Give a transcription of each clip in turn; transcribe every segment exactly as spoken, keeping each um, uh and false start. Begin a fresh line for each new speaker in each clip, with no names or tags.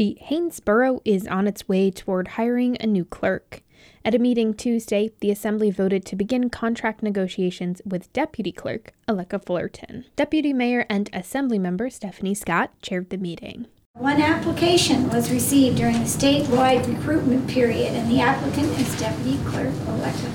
The Haines Borough is on its way toward hiring a new clerk. At a meeting Tuesday, the Assembly voted to begin contract negotiations with Deputy Clerk Aleka Fullerton. Deputy Mayor and Assembly member Stephanie Scott chaired the meeting.
One application was received during the statewide recruitment period, and the applicant is Deputy Clerk Aleka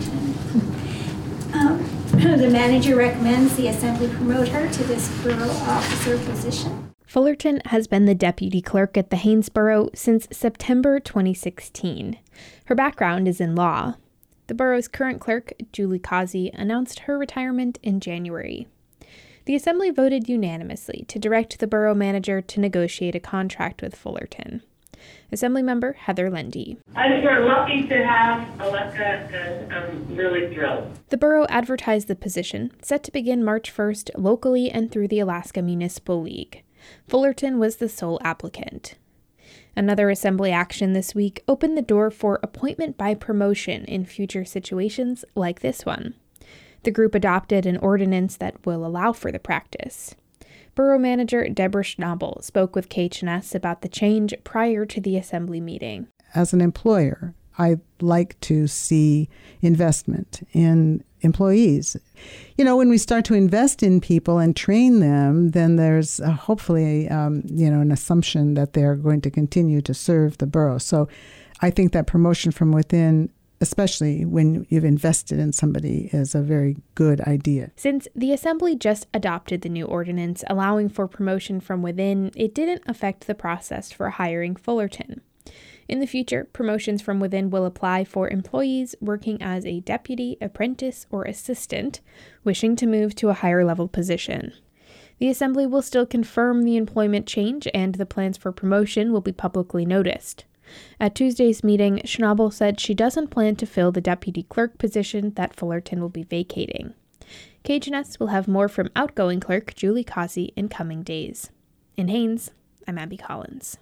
Fullerton. Um, the manager recommends the Assembly promote her to this borough officer position.
Fullerton has been the deputy clerk at the Haines Borough since September twenty sixteen. Her background is in law. The borough's current clerk, Julie Causey, announced her retirement in January. The Assembly voted unanimously to direct the borough manager to negotiate a contract with Fullerton. Assemblymember Heather Lendy.
I think we're lucky to have Aleka, and I'm really thrilled.
The borough advertised the position, set to begin March first locally and through the Alaska Municipal League. Fullerton was the sole applicant. Another Assembly action this week opened the door for appointment by promotion in future situations like this one. The group adopted an ordinance that will allow for the practice. Borough Manager Deborah Schnabel spoke with K H N S about the change prior to the Assembly meeting.
As an employer, I like to see investment in employees. You know, when we start to invest in people and train them, then there's uh, hopefully, um, you know, an assumption that they're going to continue to serve the borough. So I think that promotion from within, especially when you've invested in somebody, is a very good idea.
Since the Assembly just adopted the new ordinance allowing for promotion from within, it didn't affect the process for hiring Fullerton. In the future, promotions from within will apply for employees working as a deputy, apprentice, or assistant wishing to move to a higher level position. The Assembly will still confirm the employment change, and the plans for promotion will be publicly noticed. At Tuesday's meeting, Schnabel said she doesn't plan to fill the deputy clerk position that Fullerton will be vacating. K H N S will have more from outgoing clerk Julie Causey in coming days. In Haines, I'm Abby Collins.